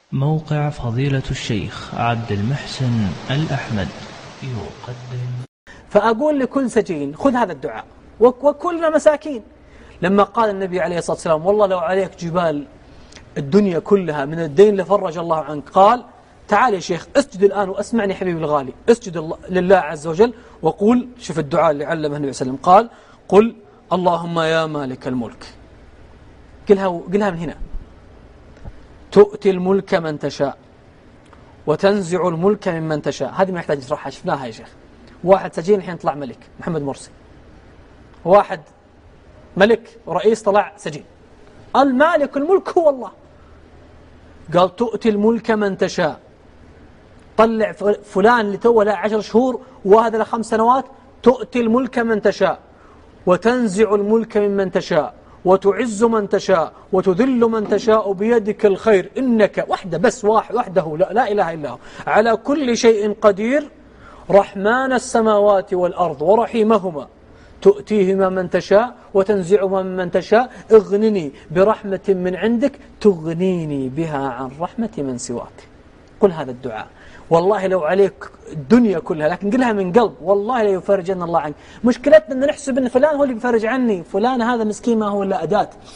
موقع فضيلة الشيخ عبد المحسن الأحمد يقدم. فأقول لكل سجين خذ هذا الدعاء، وكلنا مساكين. لما قال النبي عليه الصلاة والسلام والله لو عليك جبال الدنيا كلها من الدين لفرج الله عنك، قال تعال يا شيخ اسجد الآن واسمعني حبيبي الغالي، اسجد لله عز وجل وقول، شوف الدعاء اللي علمه النبي صلى الله عليه وسلم، قال قل اللهم يا مالك الملك، قلها من هنا، تؤتي الملك من تشاء وتنزع الملك ممن تشاء. هذه ما يحتاج نشرحها، شفناها يا شيخ. واحد سجين الحين طلع ملك، محمد مرسي. واحد ملك ورئيس طلع سجين. المالك الملك هو الله. قال تؤتي الملك من تشاء، طلع فلان اللي توه له 10 شهور وهذا له 5 سنوات، تؤتي الملك من تشاء وتنزع الملك ممن تشاء وتعز من تشاء وتذل من تشاء بيدك الخير إنك وحده بس وحده لا إله إلا هو على كل شيء قدير، رحمن السماوات والأرض ورحيمهما، تؤتيهما من تشاء وتنزعهما من تشاء، اغنني برحمة من عندك تغنيني بها عن رحمة من سواك. قل هذا الدعاء، والله لو عليك الدنيا كلها، لكن قلها من قلب، والله لا يفرجن الله عنك. مشكلتنا أن نحسب أن فلان هو اللي يفرج عني، فلان هذا مسكين ما هو إلا أداة.